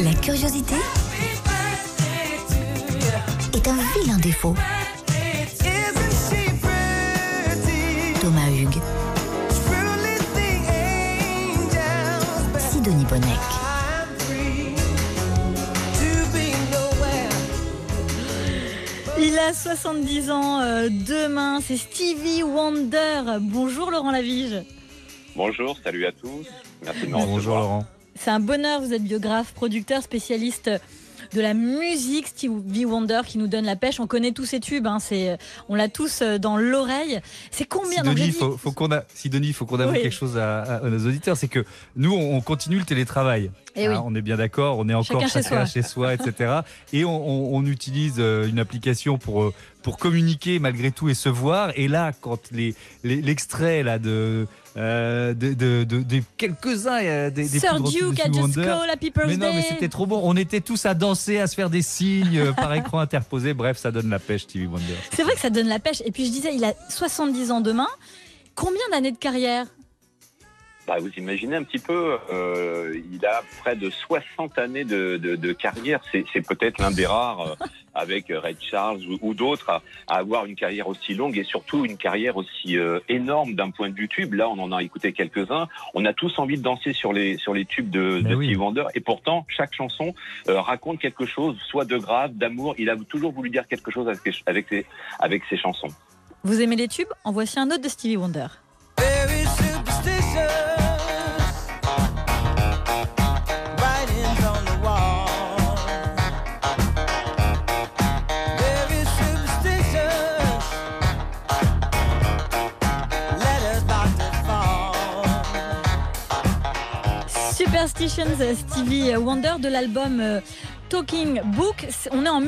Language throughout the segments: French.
La curiosité est un vilain défaut. Thomas Hugues. Sidonie Bonnec. Il a 70 ans demain, c'est Stevie Wonder. Bonjour Laurent Lavige. Bonjour, salut à tous. Merci de me recevoir. Bonjour Laurent. C'est un bonheur, vous êtes biographe, producteur, spécialiste de la musique, Stevie Wonder qui nous donne la pêche. On connaît tous ces tubes, on l'a tous dans l'oreille. C'est combien Sidonie, il faut qu'on avoue quelque chose à nos auditeurs, c'est que nous, on continue le télétravail. Oui. On est bien d'accord, on est encore chacun chez soi, etc. Et on utilise une application pour communiquer malgré tout et se voir. Et là, quand l'extrait là de quelques-uns des Sir plus Duke, I Just Call, Happy Birthday. Mais non, mais c'était trop bon. On était tous à danser, à se faire des signes par écran interposé. Bref, ça donne la pêche, Stevie Wonder. C'est vrai que ça donne la pêche. Et puis je disais, il a 70 ans demain. Combien d'années de carrière ? Vous imaginez un petit peu, il a près de 60 années de carrière. C'est peut-être l'un des rares, avec Ray Charles ou d'autres, à avoir une carrière aussi longue et surtout une carrière aussi énorme d'un point de vue tube. Là, on en a écouté quelques-uns. On a tous envie de danser sur les tubes de Stevie Wonder. Et pourtant, chaque chanson raconte quelque chose, soit de grave, d'amour. Il a toujours voulu dire quelque chose avec ses chansons. Vous aimez les tubes ? En voici un autre de Stevie Wonder. Superstitions, Stevie Wonder de l'album Talking Book. On est en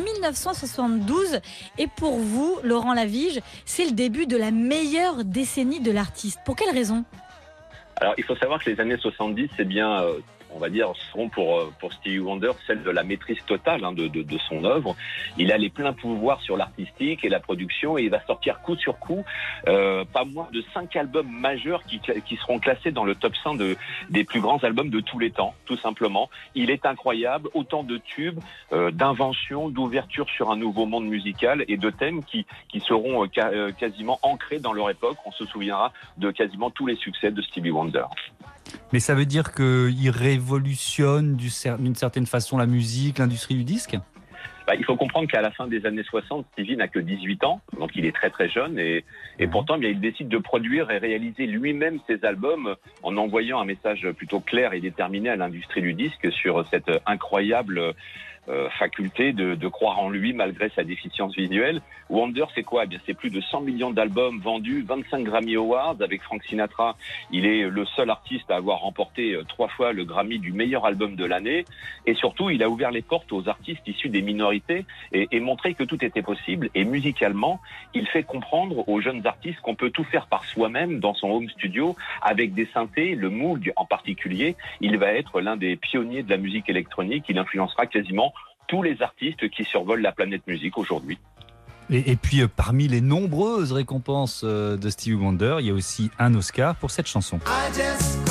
1972 et pour vous, Laurent Lavige, c'est le début de la meilleure décennie de l'artiste. Pour quelle raison ? Alors, il faut savoir que les années 70, c'est bien, on va dire, seront pour Stevie Wonder celle de la maîtrise totale de son œuvre. Il a les pleins pouvoirs sur l'artistique et la production et il va sortir coup sur coup pas moins de 5 albums majeurs qui seront classés dans le top 100 des plus grands albums de tous les temps, tout simplement. Il est incroyable, autant de tubes, d'inventions, d'ouverture sur un nouveau monde musical et de thèmes qui seront quasiment ancrés dans leur époque. On se souviendra de quasiment tous les succès de Stevie Wonder. Mais ça veut dire qu'il révolutionne d'une certaine façon la musique, l'industrie du disque ? Il faut comprendre qu'à la fin des années 60, Stevie n'a que 18 ans, donc il est très très jeune et pourtant il décide de produire et réaliser lui-même ses albums en envoyant un message plutôt clair et déterminé à l'industrie du disque sur cette incroyable faculté de croire en lui malgré sa déficience visuelle. Wonder, c'est quoi ? C'est plus de 100 millions d'albums vendus, 25 Grammy Awards avec Frank Sinatra. Il est le seul artiste à avoir remporté 3 fois le Grammy du meilleur album de l'année. Et surtout, il a ouvert les portes aux artistes issus des minorités et montré que tout était possible. Et musicalement, il fait comprendre aux jeunes artistes qu'on peut tout faire par soi-même dans son home studio avec des synthés, le Moog en particulier. Il va être l'un des pionniers de la musique électronique. Il influencera quasiment tous les artistes qui survolent la planète musique aujourd'hui. Et puis, parmi les nombreuses récompenses de Stevie Wonder, il y a aussi un Oscar pour cette chanson. I just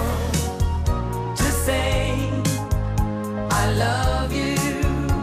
call to say I love you.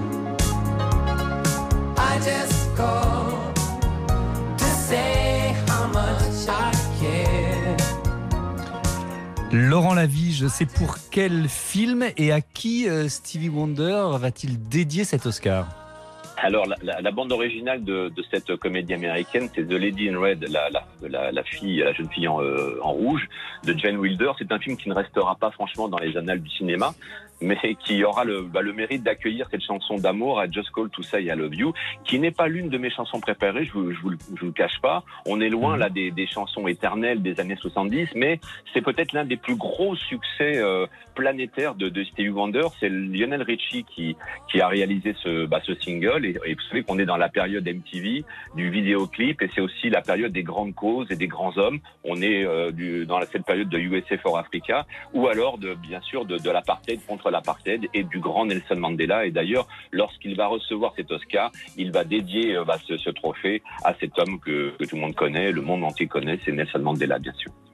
I just call to say how much I care. Laurent Lavige, c'est pour quel film et à qui Stevie Wonder va-t-il dédier cet Oscar ? Alors, la bande originale de cette comédie américaine, c'est The Lady in Red, la jeune fille en rouge, de Jane Wilder. C'est un film qui ne restera pas franchement dans les annales du cinéma, mais qui aura le mérite d'accueillir cette chanson d'amour, I Just Call to Say I Love You, qui n'est pas l'une de mes chansons préférées, je vous le cache pas. On est loin là des chansons éternelles des années 70, mais c'est peut-être l'un des plus gros succès planétaires de Stevie Wonder. C'est Lionel Richie qui a réalisé ce single. Et vous savez qu'on est dans la période MTV, du vidéoclip, et c'est aussi la période des grandes causes et des grands hommes. On est dans cette période de USA for Africa, ou alors bien sûr de l'apartheid contre l'apartheid et du grand Nelson Mandela. Et d'ailleurs, lorsqu'il va recevoir cet Oscar, il va dédier ce trophée à cet homme que tout le monde connaît, le monde entier connaît, c'est Nelson Mandela, bien sûr.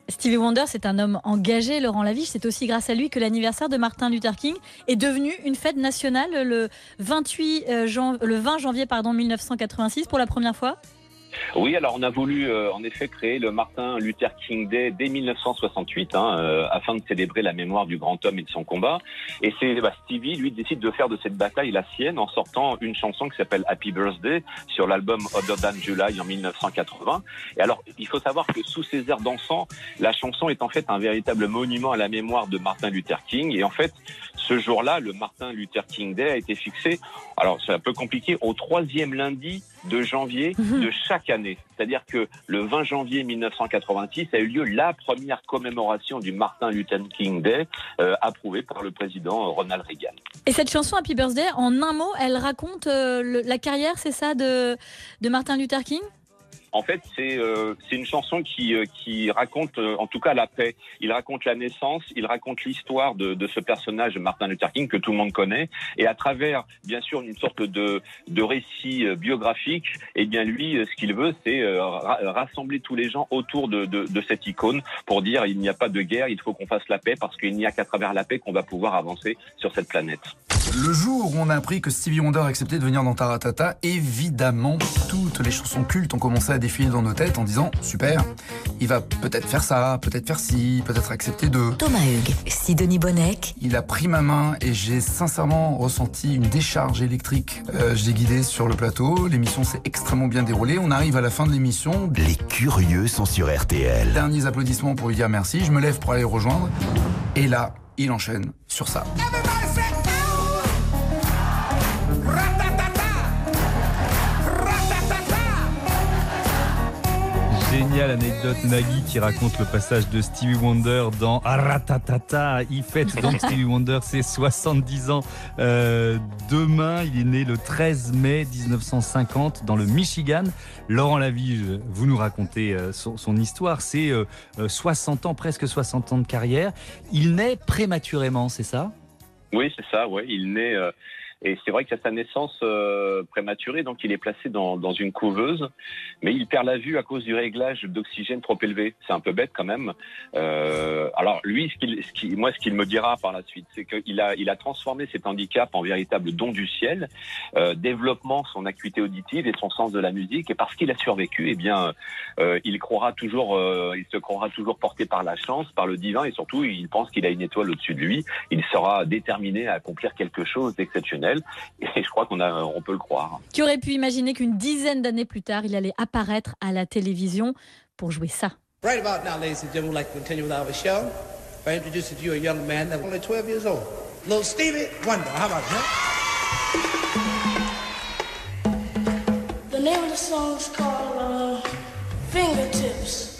Stevie Wonder, c'est un homme engagé, Laurent Laviche. C'est aussi grâce à lui que l'anniversaire de Martin Luther King est devenu une fête nationale le 20 janvier 1986 pour la première fois. Oui, alors on a voulu en effet créer le Martin Luther King Day dès 1968 afin de célébrer la mémoire du grand homme et de son combat. Et c'est Stevie, lui, décide de faire de cette bataille la sienne en sortant une chanson qui s'appelle Happy Birthday sur l'album Other Than July en 1980. Et alors, il faut savoir que sous ces airs dansants, la chanson est en fait un véritable monument à la mémoire de Martin Luther King. Et en fait, ce jour-là, le Martin Luther King Day a été fixé, alors c'est un peu compliqué, au 3e lundi de janvier de chaque année. C'est-à-dire que le 20 janvier 1986 a eu lieu la première commémoration du Martin Luther King Day approuvée par le président Ronald Reagan. Et cette chanson Happy Birthday, en un mot, elle raconte la carrière, c'est ça, de Martin Luther King ? En fait, c'est une chanson qui raconte, en tout cas, la paix. Il raconte la naissance, il raconte l'histoire de ce personnage, Martin Luther King, que tout le monde connaît. Et à travers, bien sûr, une sorte de récit biographique, eh bien, lui, ce qu'il veut, c'est rassembler tous les gens autour de cette icône pour dire il n'y a pas de guerre, il faut qu'on fasse la paix parce qu'il n'y a qu'à travers la paix qu'on va pouvoir avancer sur cette planète. Le jour où on a appris que Stevie Wonder a accepté de venir dans Taratata, évidemment, toutes les chansons cultes ont commencé à défiler dans nos têtes en disant « Super, il va peut-être faire ça, peut-être faire ci, peut-être accepter de... » Thomas Hugues, Sidonie Bonnec. Il a pris ma main et j'ai sincèrement ressenti une décharge électrique. Je l'ai guidé sur le plateau, l'émission s'est extrêmement bien déroulée. On arrive à la fin de l'émission. Les curieux sont sur RTL. Derniers applaudissements pour lui dire merci. Je me lève pour aller le rejoindre. Et là, il enchaîne sur ça. Géniale anecdote, Nagui qui raconte le passage de Stevie Wonder dans Ratatata. Il fête donc Stevie Wonder ses 70 ans demain. Il est né le 13 mai 1950 dans le Michigan. Laurent Lavige, vous nous racontez son histoire. C'est 60 ans, presque 60 ans de carrière. Il naît prématurément, c'est ça ? Oui, c'est ça. Ouais. Il naît... Et c'est vrai qu'à sa naissance prématurée, donc il est placé dans une couveuse, mais il perd la vue à cause du réglage d'oxygène trop élevé. C'est un peu bête quand même. Alors lui, ce qu'il me dira par la suite, c'est qu'il a transformé cet handicap en véritable don du ciel, développement son acuité auditive et son sens de la musique. Et parce qu'il a survécu, eh bien, il se croira toujours porté par la chance, par le divin, et surtout, il pense qu'il a une étoile au-dessus de lui. Il sera déterminé à accomplir quelque chose d'exceptionnel. Et je crois on peut le croire. Qui aurait pu imaginer qu'une dizaine d'années plus tard, il allait apparaître à la télévision pour jouer ça. Right about now, ladies and gentlemen, we'd like to continue with our show. I introduce to you a young man that's only 12 years old. Little Stevie Wonder. How about that? The name of the song is called Fingertips.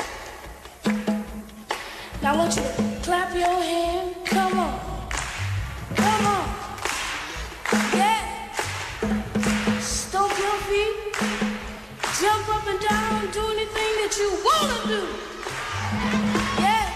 Now I want you to clap your hand. Come on. Come on. Yeah. Stomp your feet. Jump up and down. Do anything that you want to do. Yeah.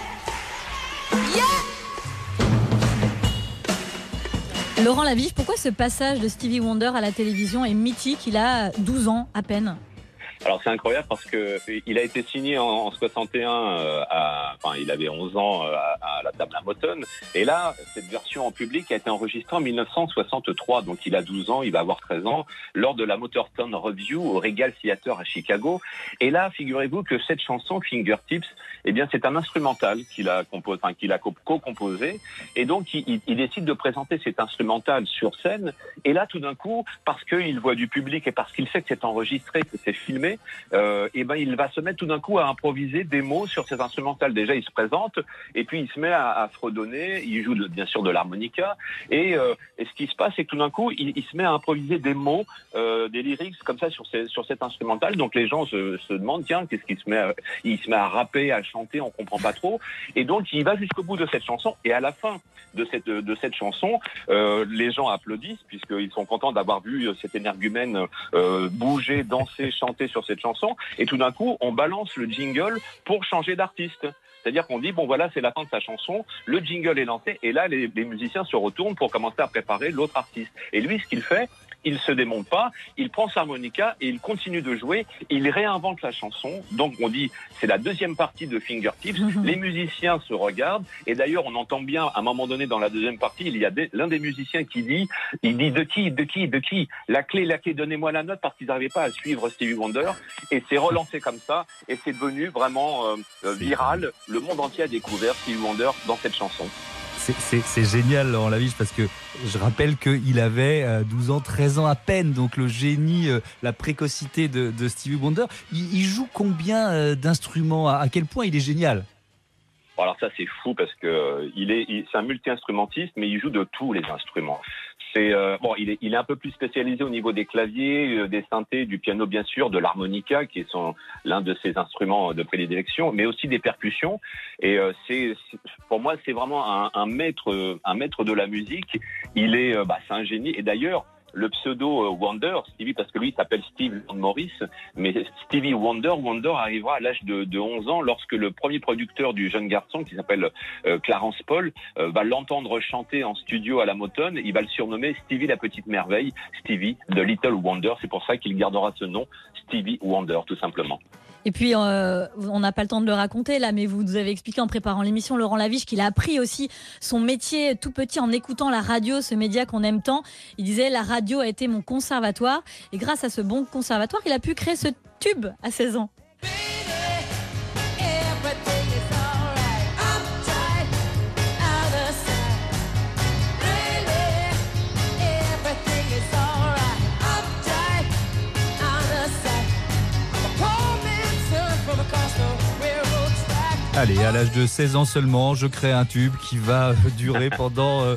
Yeah. Laurent Lavige, pourquoi ce passage de Stevie Wonder à la télévision est mythique ? Il a 12 ans à peine. Alors c'est incroyable parce que il a été signé en 61, il avait 11 ans à la table à Motown. Et là, cette version en public a été enregistrée en 1963. Donc il a 12 ans, il va avoir 13 ans, lors de la Motown Review au Regal Theater à Chicago. Et là, figurez-vous que cette chanson, Fingertips, eh bien c'est un instrumental qu'il a co-composé. Et donc il décide de présenter cet instrumental sur scène. Et là, tout d'un coup, parce qu'il voit du public et parce qu'il sait que c'est enregistré, que c'est filmé, il va se mettre tout d'un coup à improviser des mots sur cet instrumental. Déjà, il se présente et puis il se met à fredonner. Il joue bien sûr de l'harmonica et ce qui se passe, c'est que tout d'un coup, il se met à improviser des mots, des lyrics comme ça sur cet instrumental. Donc les gens se demandent tiens, qu'est-ce qu'il se met il se met à rapper, à chanter, on comprend pas trop. Et donc il va jusqu'au bout de cette chanson et à la fin de cette chanson, les gens applaudissent puisqu'ils sont contents d'avoir vu cet énergumène bouger, danser, chanter sur cette chanson, et tout d'un coup on balance le jingle pour changer d'artiste. C'est-à-dire qu'on dit bon voilà, c'est la fin de sa chanson, le jingle est lancé et là les musiciens se retournent pour commencer à préparer l'autre artiste. Et lui, ce qu'il fait, il se démonte pas, il prend sa harmonica et il continue de jouer, il réinvente la chanson. Donc on dit, c'est la deuxième partie de Fingertips. Les musiciens se regardent et d'ailleurs on entend bien à un moment donné dans la deuxième partie, il y a l'un des musiciens qui dit, de qui la clé, donnez-moi la note, parce qu'ils n'arrivaient pas à suivre Stevie Wonder, et c'est relancé comme ça et c'est devenu vraiment viral. Le monde entier a découvert Stevie Wonder dans cette chanson. C'est génial, Laurent Lavige, parce que je rappelle qu'il avait 12 ans, 13 ans à peine, donc le génie, la précocité de Stevie Wonder. Il joue combien d'instruments? À quel point il est génial? Alors ça c'est fou parce que c'est un multi-instrumentiste, mais il joue de tous les instruments. Il est un peu plus spécialisé au niveau des claviers, des synthés, du piano bien sûr, de l'harmonica qui est l'un de ses instruments de prédilection, mais aussi des percussions. Et pour moi c'est vraiment un maître de la musique. C'est un génie. Et d'ailleurs, le pseudo Wonder, Stevie, parce que lui il s'appelle Steve Morris, mais Stevie Wonder arrivera à l'âge de 11 ans lorsque le premier producteur du jeune garçon, qui s'appelle Clarence Paul, va l'entendre chanter en studio à la Motown. Il va le surnommer Stevie la petite merveille, Stevie the Little Wonder. C'est pour ça qu'il gardera ce nom, Stevie Wonder, tout simplement. Et puis, on n'a pas le temps de le raconter là, mais vous nous avez expliqué en préparant l'émission, Laurent Lavige, qu'il a appris aussi son métier tout petit en écoutant la radio, ce média qu'on aime tant. Il disait, la radio a été mon conservatoire. Et grâce à ce bon conservatoire, il a pu créer ce tube à 16 ans. Allez, à l'âge de 16 ans seulement, je crée un tube qui va durer pendant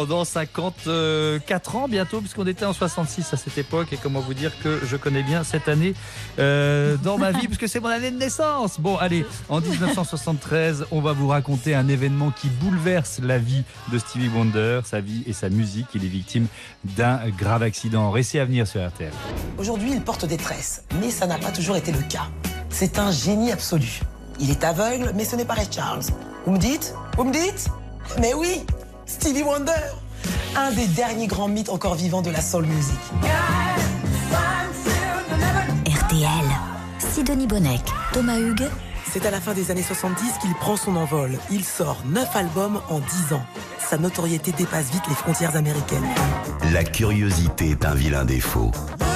54 ans bientôt, puisqu'on était en 66 à cette époque. Et comment vous dire que je connais bien cette année dans ma vie, puisque c'est mon année de naissance. Bon, allez, en 1973, on va vous raconter un événement qui bouleverse la vie de Stevie Wonder, sa vie et sa musique. Il est victime d'un grave accident. Récit à venir sur RTL. Aujourd'hui, il porte des tresses, mais ça n'a pas toujours été le cas. C'est un génie absolu. Il est aveugle, mais ce n'est pas Ray Charles. Vous me dites? Mais oui, Stevie Wonder, un des derniers grands mythes encore vivants de la soul music. RTL, Sidonie Bonnec, Thomas Hugues. C'est à la fin des années 70 qu'il prend son envol. Il sort 9 albums en 10 ans. Sa notoriété dépasse vite les frontières américaines. La curiosité est un vilain défaut.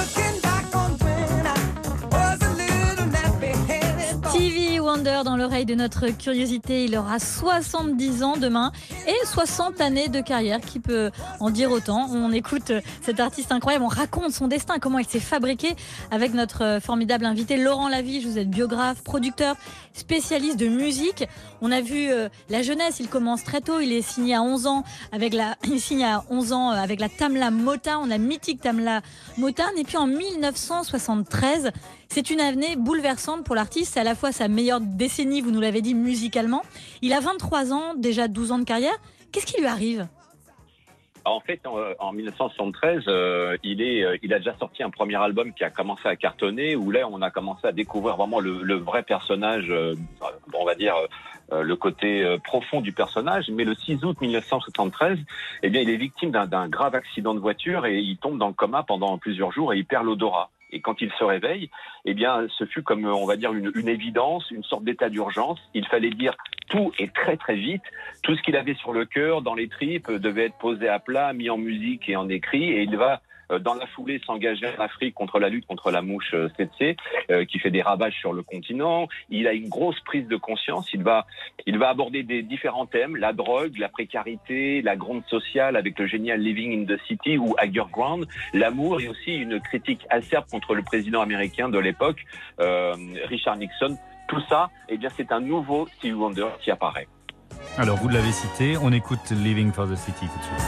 Stevie Wonder dans l'oreille de notre curiosité. Il aura 70 ans demain et 60 années de carrière. Qui peut en dire autant? On écoute cet artiste incroyable, on raconte son destin, comment il s'est fabriqué avec notre formidable invité Laurent Lavige. Vous êtes biographe, producteur, spécialiste de musique. On a vu la jeunesse, il commence très tôt. Il est signé à 11 ans avec la Tamla Motown, la mythique Tamla Motown. Et puis en 1973, c'est une année bouleversante pour l'artiste. C'est à la fois sa meilleure décennie, vous nous l'avez dit, musicalement. Il a 23 ans, déjà 12 ans de carrière. Qu'est-ce qui lui arrive ? En fait, en 1973, il a déjà sorti un premier album qui a commencé à cartonner, où là, on a commencé à découvrir vraiment le vrai personnage, on va dire le côté profond du personnage. Mais le 6 août 1973, il est victime d'un grave accident de voiture et il tombe dans le coma pendant plusieurs jours et il perd l'odorat. Et quand il se réveille, ce fut comme, on va dire, une évidence, une sorte d'état d'urgence. Il fallait dire tout et très très vite. Tout ce qu'il avait sur le cœur, dans les tripes, devait être posé à plat, mis en musique et en écrit. Et il va, dans la foulée, s'engager en Afrique contre la lutte contre la mouche tsetse, qui fait des ravages sur le continent. Il a une grosse prise de conscience. Il va aborder des différents thèmes, la drogue, la précarité, la gronde sociale avec le génial Living in the City ou Higher Ground, l'amour et aussi une critique acerbe contre le président américain de l'époque, Richard Nixon. Tout ça, c'est un nouveau Stevie Wonder qui apparaît. Alors, vous l'avez cité, on écoute Living for the City tout de suite.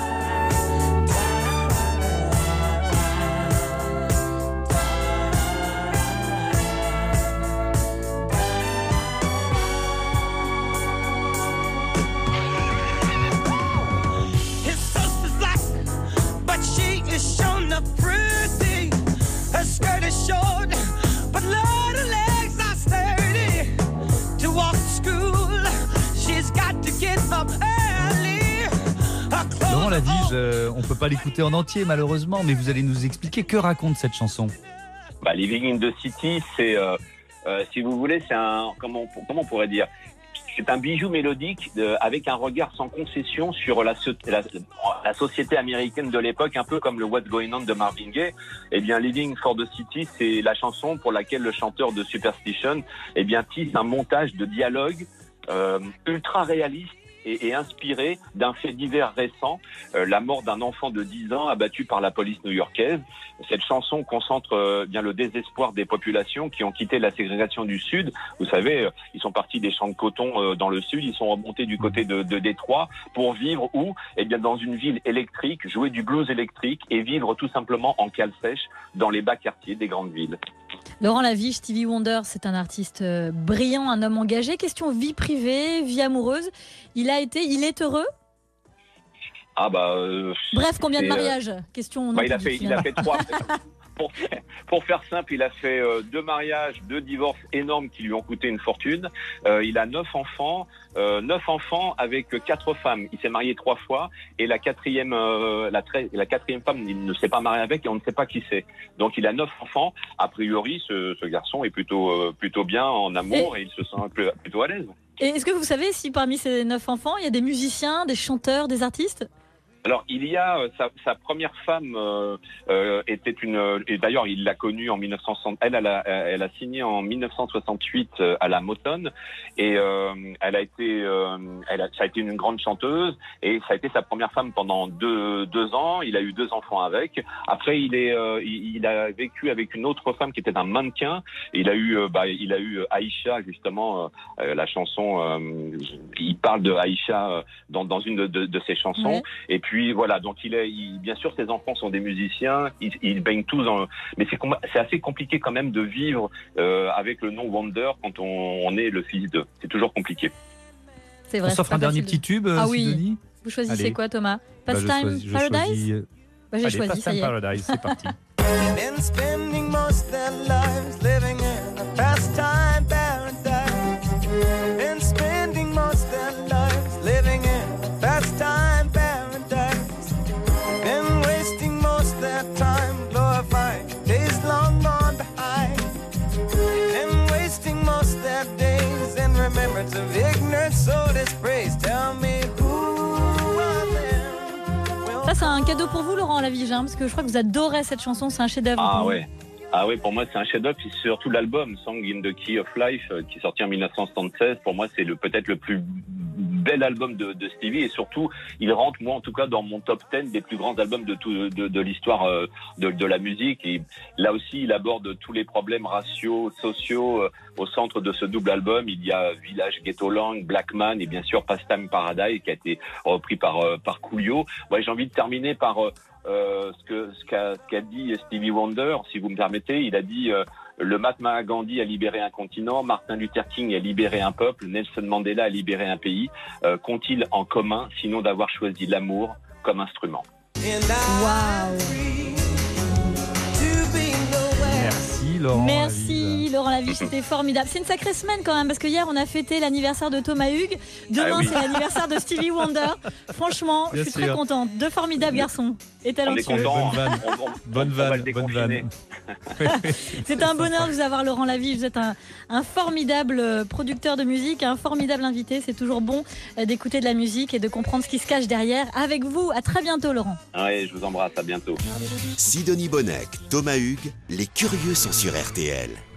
Laurent Lavige, on ne peut pas l'écouter en entier malheureusement, mais vous allez nous expliquer que raconte cette chanson. Living in the City, c'est, si vous voulez, c'est un, comment on pourrait dire, c'est un bijou mélodique avec un regard sans concession sur la société américaine de l'époque, un peu comme le What's Going On de Marvin Gaye. Living for the City, c'est la chanson pour laquelle le chanteur de Superstition, tisse un montage de dialogue ultra réaliste et inspiré d'un fait divers récent, la mort d'un enfant de 10 ans abattu par la police new-yorkaise. Cette chanson concentre le désespoir des populations qui ont quitté la ségrégation du Sud. Vous savez, ils sont partis des champs de coton dans le Sud, ils sont remontés du côté de Détroit pour vivre où ? Dans une ville électrique, jouer du blues électrique et vivre tout simplement en cale sèche dans les bas quartiers des grandes villes. Laurent Lavige, Stevie Wonder, c'est un artiste brillant, un homme engagé. Question vie privée, vie amoureuse. Il est heureux ? Bref, combien de mariages ? Question. Il a fait 3. Pour faire simple, il a fait 2 mariages, 2 divorces énormes qui lui ont coûté une fortune. Il a 9 enfants avec 4 femmes. Il s'est marié 3 fois et la quatrième femme, il ne s'est pas marié avec et on ne sait pas qui c'est. Donc il a 9 enfants. A priori, ce garçon est plutôt bien en amour et il se sent plutôt à l'aise. Et est-ce que vous savez si parmi ces 9 enfants, il y a des musiciens, des chanteurs, des artistes ? Alors, il y a sa première femme était et d'ailleurs il l'a connue en 1960. Elle a signé en 1968 à la Motown et ça a été une grande chanteuse et ça a été sa première femme pendant 2 ans. Il a eu 2 enfants avec. Après, il a vécu avec une autre femme qui était un mannequin. Il a eu Aïcha justement, la chanson. Il parle de Aïcha dans une de ses chansons. Ouais. Et puis voilà, donc bien sûr ses enfants sont des musiciens, ils baignent tous mais c'est assez compliqué quand même de vivre avec le nom Wonder quand on est le fils d'eux. C'est toujours compliqué. C'est vrai. On s'offre un dernier petit tube, Sidonie. Vous choisissez quoi, Thomas? Pastime Paradise? J'ai choisi, ça y est. Paradise, c'est parti. Ça, c'est un cadeau pour vous, Laurent Lavige, parce que je crois que vous adorez cette chanson, c'est un chef-d'œuvre. Ah oui, pour moi c'est un chef-d'œuvre, c'est surtout l'album Song in the Key of Life qui est sorti en 1976. Pour moi c'est peut-être le plus bel album de Stevie et surtout il rentre, moi en tout cas, dans mon top 10 des plus grands albums de l'histoire de la musique. Et là aussi il aborde tous les problèmes raciaux, sociaux au centre de ce double album. Il y a Village Ghettoland, Black Man et bien sûr Pastime Paradise qui a été repris par Coolio. J'ai envie de terminer par ce qu'a dit Stevie Wonder, si vous me permettez. Il a dit le Mahatma Gandhi a libéré un continent, Martin Luther King a libéré un peuple, Nelson Mandela a libéré un pays. Qu'ont-ils en commun sinon d'avoir choisi l'amour comme instrument? Waouh! Merci Laurent. Merci Laurent Lavige, c'était formidable. C'est une sacrée semaine quand même parce que hier on a fêté l'anniversaire de Thomas Hugues. Demain c'est l'anniversaire de Stevie Wonder. Franchement, je suis très contente. 2 formidables garçons et talentueux. On est content. Bonne vanne. C'est un bonheur de vous avoir, Laurent Lavige. Vous êtes un formidable producteur de musique, un formidable invité. C'est toujours bon d'écouter de la musique et de comprendre ce qui se cache derrière. Avec vous, à très bientôt, Laurent. Oui, je vous embrasse, à bientôt. Sidonie Bonnec, Thomas Hugues, les curieux sont sur RTL.